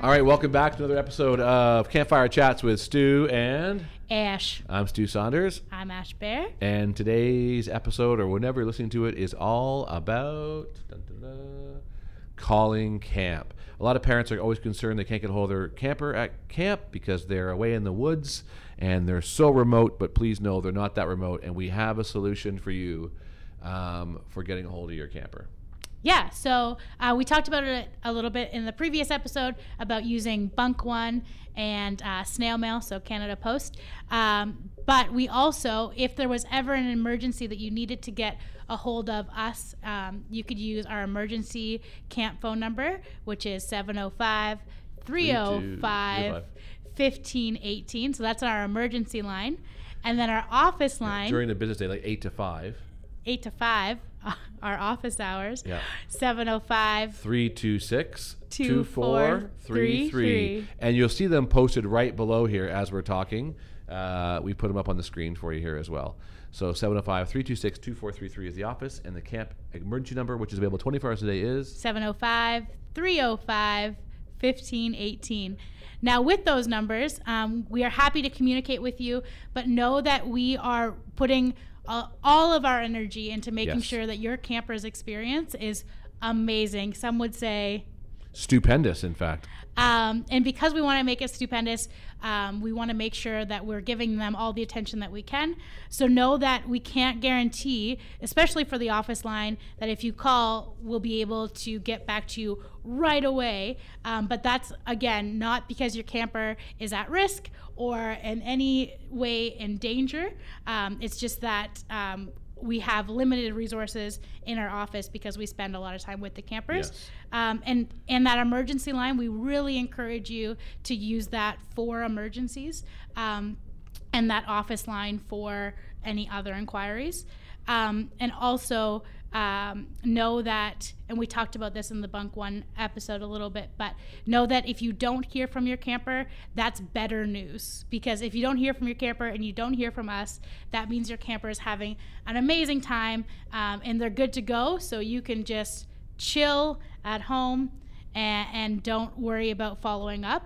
All right, welcome back to another episode of Campfire Chats with Stu and Ash. I'm Stu Saunders. I'm Ash Bear. And today's episode, or whenever you're listening to it, is all about calling camp. A lot of parents are always concerned they can't get a hold of their camper at camp because they're away in the woods and they're so remote, but please know they're not that remote, and we have a solution for you for getting a hold of your camper. Yeah, so we talked about it a little bit in the previous episode about using Bunk One and snail mail, so Canada Post. But we also, if there was ever an emergency that you needed to get a hold of us, you could use our emergency camp phone number, which is 705-305-1518. So that's our emergency line. And then our office line. During the business day, like 8 to 5. 8 to 5, our office hours. Yeah. 705-326-2433. And you'll see them posted right below here as we're talking. We put them up on the screen for you here as well. So 705-326-2433 is the office, and the camp emergency number, which is available 24 hours a day, is 705-305-1518. Now, with those numbers, we are happy to communicate with you, but know that we are putting all of our energy into making sure that your camper's experience is amazing. Some would say stupendous, in fact. And because we want to make it stupendous, we want to make sure that we're giving them all the attention that we can. So know that we can't guarantee, especially for the office line, that if you call, we'll be able to get back to you right away. But that's, again, not because your camper is at risk or in any way in danger. It's just that we have limited resources in our office because we spend a lot of time with the campers. Yes. And that emergency line, we really encourage you to use that for emergencies, and that office line for any other inquiries. And also know that, and we talked about this in the Bunk One episode a little bit, but know that if you don't hear from your camper, that's better news. Because if you don't hear from your camper and you don't hear from us, that means your camper is having an amazing time, and they're good to go, so you can just chill at home and don't worry about following up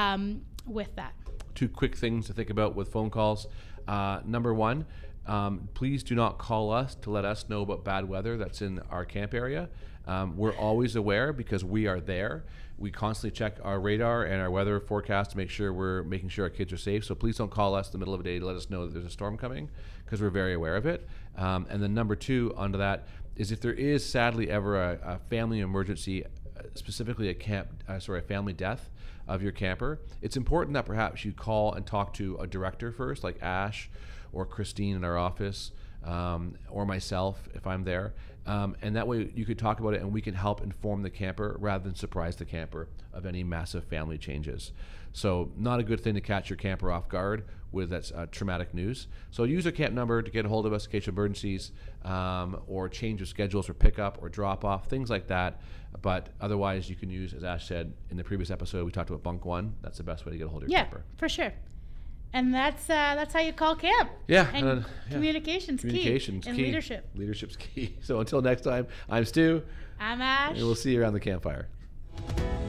with that. Two quick things to think about with phone calls. Number one, please do not call us to let us know about bad weather that's in our camp area. We're always aware because we are there. We constantly check our radar and our weather forecast to make sure we're making sure our kids are safe. So please don't call us in the middle of the day to let us know that there's a storm coming, because we're very aware of it. And then number two onto that is, if there is sadly ever a family emergency, specifically a family death of your camper, it's important that perhaps you call and talk to a director first, like Ash or Christine in our office, or myself if I'm there. And that way you could talk about it and we can help inform the camper rather than surprise the camper of any massive family changes. So not a good thing to catch your camper off guard with that traumatic news. So use a camp number to get a hold of us in case of emergencies, or change of schedules for pickup or drop off, things like that. But otherwise you can use, as Ash said in the previous episode, we talked about Bunk One. That's the best way to get a hold of your camper. Yeah, for sure. And that's how you call camp. Yeah. And communication's key. And leadership. Leadership's key. So until next time, I'm Stu. I'm Ash. And we'll see you around the campfire.